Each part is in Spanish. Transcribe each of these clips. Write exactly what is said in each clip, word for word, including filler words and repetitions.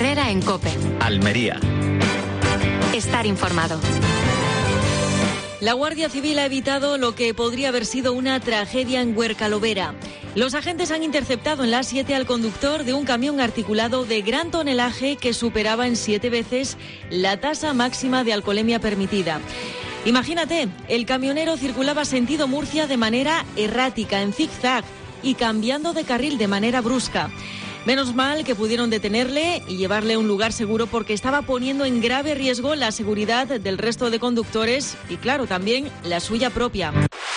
Herrera en COPE. Almería. Estar informado. La Guardia Civil ha evitado lo que podría haber sido una tragedia en Huercalovera. Los agentes han interceptado en la A siete al conductor de un camión articulado de gran tonelaje que superaba en siete veces la tasa máxima de alcoholemia permitida. Imagínate, el camionero circulaba sentido Murcia de manera errática, en zigzag, y cambiando de carril de manera brusca. Menos mal que pudieron detenerle y llevarle a un lugar seguro porque estaba poniendo en grave riesgo la seguridad del resto de conductores y, claro, también la suya propia.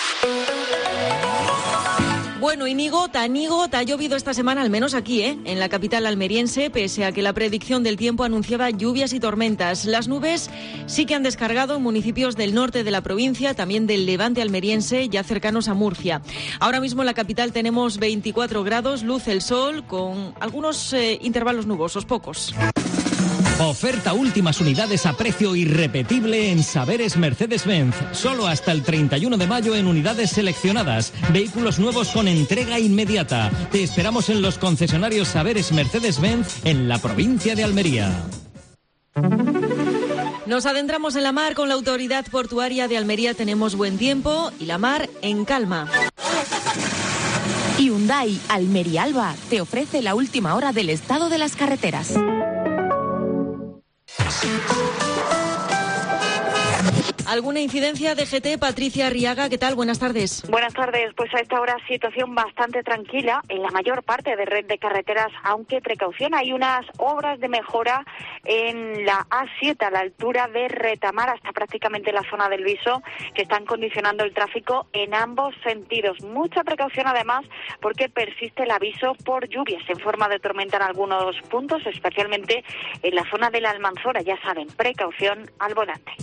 Bueno, y ni gota, ni gota ha llovido esta semana, al menos aquí, ¿eh? en la capital almeriense, pese a que la predicción del tiempo anunciaba lluvias y tormentas. Las nubes sí que han descargado en municipios del norte de la provincia, también del levante almeriense, ya cercanos a Murcia. Ahora mismo en la capital tenemos veinticuatro grados, luce el sol, con algunos eh, intervalos nubosos, pocos. Oferta últimas unidades a precio irrepetible en Saberes Mercedes-Benz. Solo hasta el treinta y uno de mayo en unidades seleccionadas. Vehículos nuevos con entrega inmediata. Te esperamos en los concesionarios Saberes Mercedes-Benz en la provincia de Almería. Nos adentramos en la mar con la Autoridad Portuaria de Almería. Tenemos buen tiempo y la mar en calma. Hyundai Almería Alba te ofrece la última hora del estado de las carreteras. ¿Alguna incidencia de G T? Patricia Arriaga, ¿qué tal? Buenas tardes. Buenas tardes. Pues a esta hora situación bastante tranquila en la mayor parte de red de carreteras, aunque precaución, hay unas obras de mejora en la A siete a la altura de Retamar hasta prácticamente la zona del Viso, que están condicionando el tráfico en ambos sentidos. Mucha precaución además porque persiste el aviso por lluvias en forma de tormenta en algunos puntos, especialmente en la zona de la Almanzora. Ya saben, precaución al volante.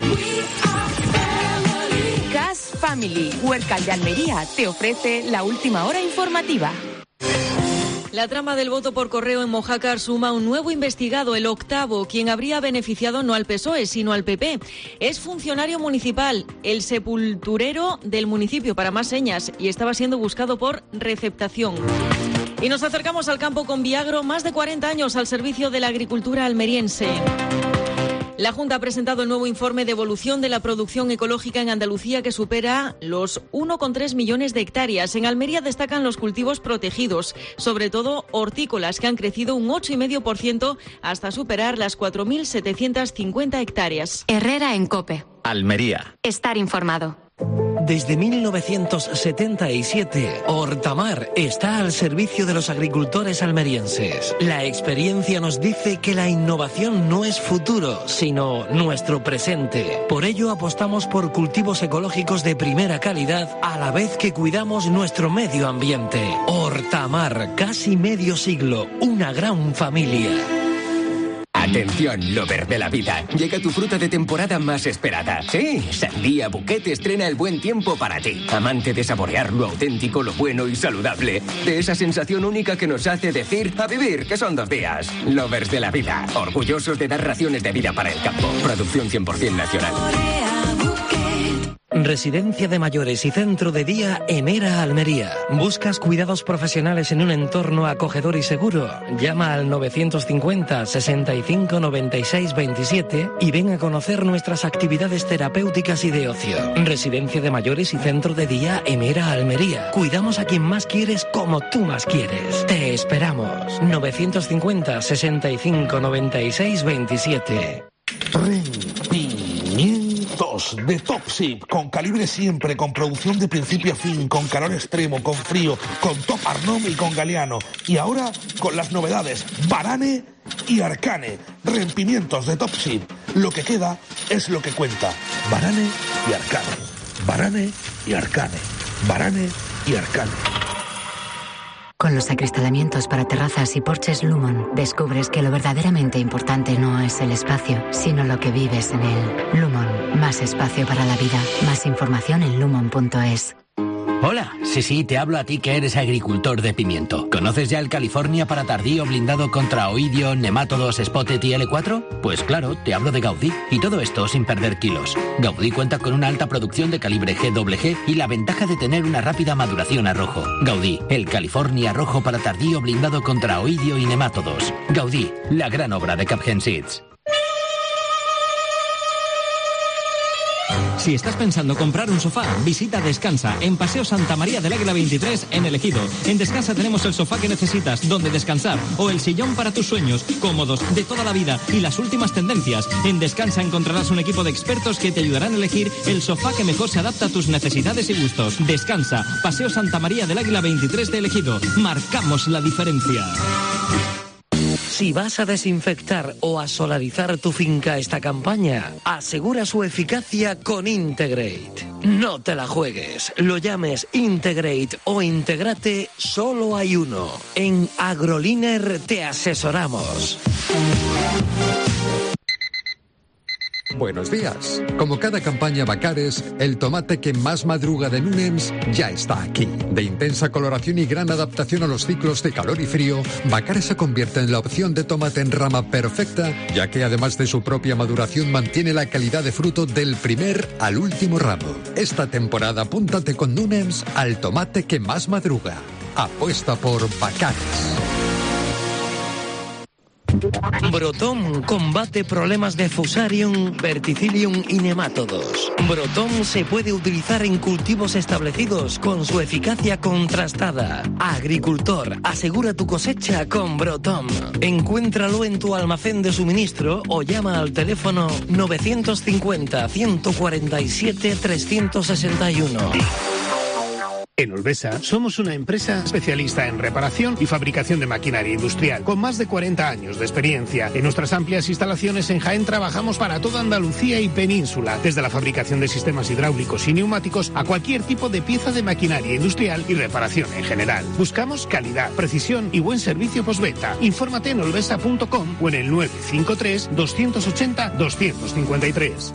Gas Family, Huércal de Almería, te ofrece la última hora informativa. La trama del voto por correo en Mojácar suma un nuevo investigado, el octavo, quien habría beneficiado no al P S O E, sino al P P. Es funcionario municipal, el sepulturero del municipio, para más señas, y estaba siendo buscado por receptación. Y nos acercamos al campo con Viagro, más de cuarenta años al servicio de la agricultura almeriense. La Junta ha presentado el nuevo informe de evolución de la producción ecológica en Andalucía, que supera los uno coma tres millones de hectáreas. En Almería destacan los cultivos protegidos, sobre todo hortícolas, que han crecido un ocho coma cinco por ciento hasta superar las cuatro mil setecientas cincuenta hectáreas. Herrera en COPE. Almería. Estar informado. Desde mil novecientos setenta y siete, Hortamar está al servicio de los agricultores almerienses. La experiencia nos dice que la innovación no es futuro, sino nuestro presente. Por ello apostamos por cultivos ecológicos de primera calidad, a la vez que cuidamos nuestro medio ambiente. Hortamar, casi medio siglo, una gran familia. Atención, lover de la vida. Llega tu fruta de temporada más esperada. Sí, Sandía Bouquet estrena el buen tiempo para ti. Amante de saborear lo auténtico, lo bueno y saludable. De esa sensación única que nos hace decir a vivir, que son dos días. Lovers de la vida. Orgullosos de dar raciones de vida para el campo. Producción cien por ciento nacional. Residencia de mayores y centro de día Emera Almería. ¿Buscas cuidados profesionales en un entorno acogedor y seguro? Llama al novecientos cincuenta, sesenta y cinco, noventa y seis, veintisiete y ven a conocer nuestras actividades terapéuticas y de ocio. Residencia de mayores y centro de día Emera Almería. Cuidamos a quien más quieres como tú más quieres. Te esperamos. novecientos cincuenta, sesenta y cinco, noventa y seis, veintisiete. De Topship, con calibre siempre, con producción de principio a fin, con calor extremo, con frío, con Top Arnom y con Galeano. Y ahora con las novedades Varane y Arcane, rompimientos de Topship. Lo que queda es lo que cuenta. Varane y Arcane. Varane y Arcane. Varane y Arcane. Con los acristalamientos para terrazas y porches Lumon, descubres que lo verdaderamente importante no es el espacio, sino lo que vives en él. Lumon, más espacio para la vida. Más información en lumon punto es. Hola, sí, sí, te hablo a ti que eres agricultor de pimiento. ¿Conoces ya el California para tardío blindado contra oidio, nemátodos, spotted y L cuatro? Pues claro, te hablo de Gaudí. Y todo esto sin perder kilos. Gaudí cuenta con una alta producción de calibre G W G y la ventaja de tener una rápida maduración a rojo. Gaudí, el California rojo para tardío blindado contra oidio y nemátodos. Gaudí, la gran obra de Capgen Seeds. Si estás pensando comprar un sofá, visita Descansa, en Paseo Santa María del Águila veintitrés, en El Ejido. En Descansa tenemos el sofá que necesitas, donde descansar, o el sillón para tus sueños, cómodos, de toda la vida y las últimas tendencias. En Descansa encontrarás un equipo de expertos que te ayudarán a elegir el sofá que mejor se adapta a tus necesidades y gustos. Descansa, Paseo Santa María del Águila veintitrés de El Ejido. Marcamos la diferencia. Si vas a desinfectar o a solarizar tu finca esta campaña, asegura su eficacia con Integrate. No te la juegues, lo llames Integrate o Integrate, solo hay uno. En Agroliner te asesoramos. Buenos días. Como cada campaña Bacares, el tomate que más madruga de Nunems ya está aquí. De intensa coloración y gran adaptación a los ciclos de calor y frío, Bacares se convierte en la opción de tomate en rama perfecta, ya que además de su propia maduración mantiene la calidad de fruto del primer al último ramo. Esta temporada apúntate con Nunems al tomate que más madruga. Apuesta por Bacares. Brotom combate problemas de Fusarium, Verticillium y nemátodos. Brotom se puede utilizar en cultivos establecidos con su eficacia contrastada. Agricultor, asegura tu cosecha con Brotom. Encuéntralo en tu almacén de suministro o llama al teléfono novecientos cincuenta, ciento cuarenta y siete, trescientos sesenta y uno. En Olvesa somos una empresa especialista en reparación y fabricación de maquinaria industrial, con más de cuarenta años de experiencia. En nuestras amplias instalaciones en Jaén trabajamos para toda Andalucía y península, desde la fabricación de sistemas hidráulicos y neumáticos a cualquier tipo de pieza de maquinaria industrial y reparación en general. Buscamos calidad, precisión y buen servicio postventa. Infórmate en olvesa punto com o en el nueve cinco tres, dos ochenta, dos cinco tres.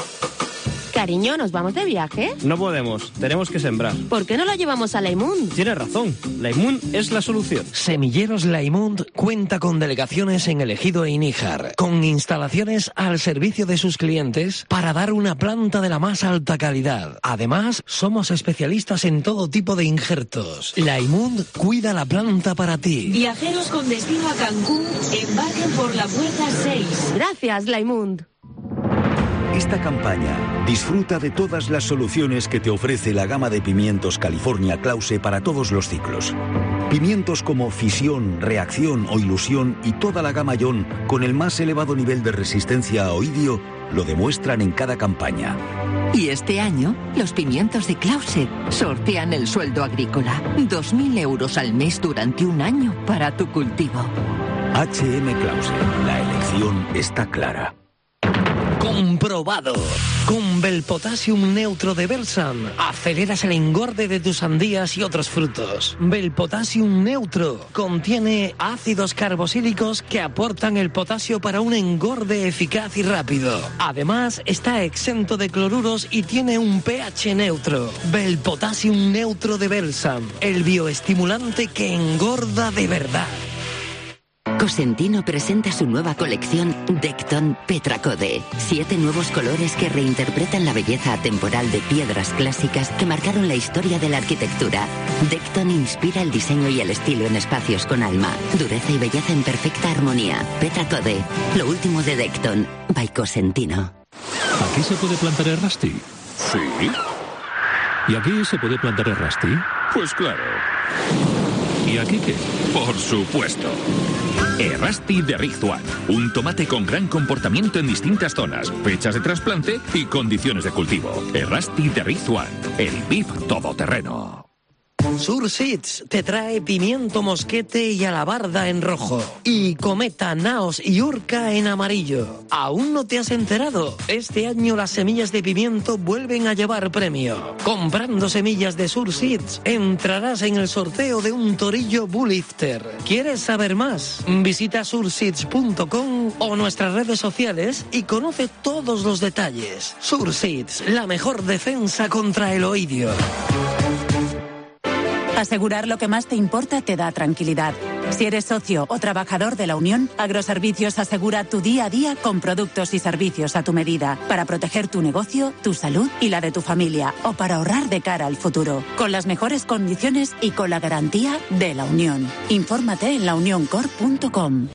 Cariño, ¿nos vamos de viaje? No podemos, tenemos que sembrar. ¿Por qué no lo llevamos a Laimund? Tienes razón, Laimund es la solución. Semilleros Laimund cuenta con delegaciones en El Ejido e Níjar, con instalaciones al servicio de sus clientes para dar una planta de la más alta calidad. Además, somos especialistas en todo tipo de injertos. Laimund cuida la planta para ti. Viajeros con destino a Cancún, embarquen por la puerta seis. Gracias, Laimund. Esta campaña disfruta de todas las soluciones que te ofrece la gama de pimientos California Klause para todos los ciclos. Pimientos como Fisión, Reacción o Ilusión y toda la gama Ion con el más elevado nivel de resistencia a oidio lo demuestran en cada campaña. Y este año, los pimientos de Klause sortean el sueldo agrícola. dos mil euros al mes durante un año para tu cultivo. H M Klause, la elección está clara. Comprobado. Con Belpotassium Neutro de Belsam aceleras el engorde de tus sandías y otros frutos. Belpotassium Neutro contiene ácidos carboxílicos que aportan el potasio para un engorde eficaz y rápido. Además, está exento de cloruros y tiene un pH neutro. Belpotassium Neutro de Belsam, el bioestimulante que engorda de verdad. Cosentino presenta su nueva colección Decton Petracode. Siete nuevos colores que reinterpretan la belleza atemporal de piedras clásicas que marcaron la historia de la arquitectura. Decton inspira el diseño y el estilo en espacios con alma, dureza y belleza en perfecta armonía. Petracode, lo último de Decton, by Cosentino. ¿Aquí se puede plantar el Errasti? Sí. ¿Y aquí se puede plantar el Errasti? Pues claro. ¿Y aquí qué? Por supuesto. Errasti de Rizwan, un tomate con gran comportamiento en distintas zonas, fechas de trasplante y condiciones de cultivo. Errasti de Rizwan, el B I F todoterreno. Surseeds te trae pimiento mosquete y alabarda en rojo y cometa, naos y urca en amarillo. ¿Aún no te has enterado? Este año las semillas de pimiento vuelven a llevar premio. Comprando semillas de Surseeds entrarás en el sorteo de un torillo Bullifter. ¿Quieres saber más? Visita surseeds punto com o nuestras redes sociales y conoce todos los detalles. Surseeds, la mejor defensa contra el oidio. Asegurar lo que más te importa te da tranquilidad. Si eres socio o trabajador de la Unión, Agroservicios asegura tu día a día con productos y servicios a tu medida para proteger tu negocio, tu salud y la de tu familia, o para ahorrar de cara al futuro, con las mejores condiciones y con la garantía de la Unión. Infórmate en la unión cor punto com.